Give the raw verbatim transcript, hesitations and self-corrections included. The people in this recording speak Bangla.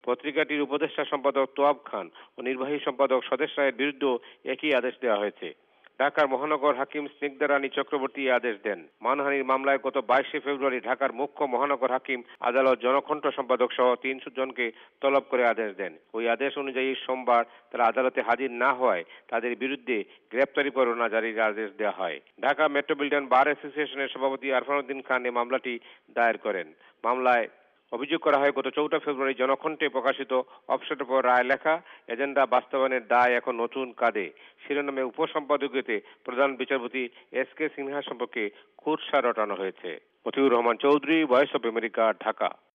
পত্রিকাটির উপদেষ্টা সম্পাদক তোয়াব খান ও নির্বাহী সম্পাদক স্বদেশ রায়ের বিরুদ্ধেও একই আদেশ দেওয়া হয়েছে। ঢাকার মহানগর হাকিম স্নিগ্ধা রানী চক্রবর্তী আদেশ দেন। মানহানির মামলায় গত বাইশে ফেব্রুয়ারি ঢাকার মুখ্য মহানগর হাকিম আদালত জনকণ্ঠ সম্পাদক সহ তিনশো জনকে তলব করে আদেশ দেন। ওই আদেশ অনুযায়ী সোমবার তারা আদালতে হাজির না হওয়ায় তাদের বিরুদ্ধে গ্রেপ্তারি পরোয়ানা জারির আদেশ দেওয়া হয়। ঢাকা মেট্রোপলিটন বার অ্যাসোসিয়েশনের সভাপতি আরফান উদ্দিন খান এই মামলাটি দায়ের করেন। মামলায় অভিযোগ করা হয়, গত চৌঠা ফেব্রুয়ারি জনকণ্ঠে প্রকাশিত অবসরের পর রায় লেখা এজেন্ডা বাস্তবায়নের দায় এখন নতুন কাঁধে শিরোনামে উপসম্পাদকীয়তে প্রধান বিচারপতি এস কে সিনহা সম্পর্কে কুৎসা রটানো হয়েছে। Motiur Rahman Chowdhury, voice of America, Dhaka.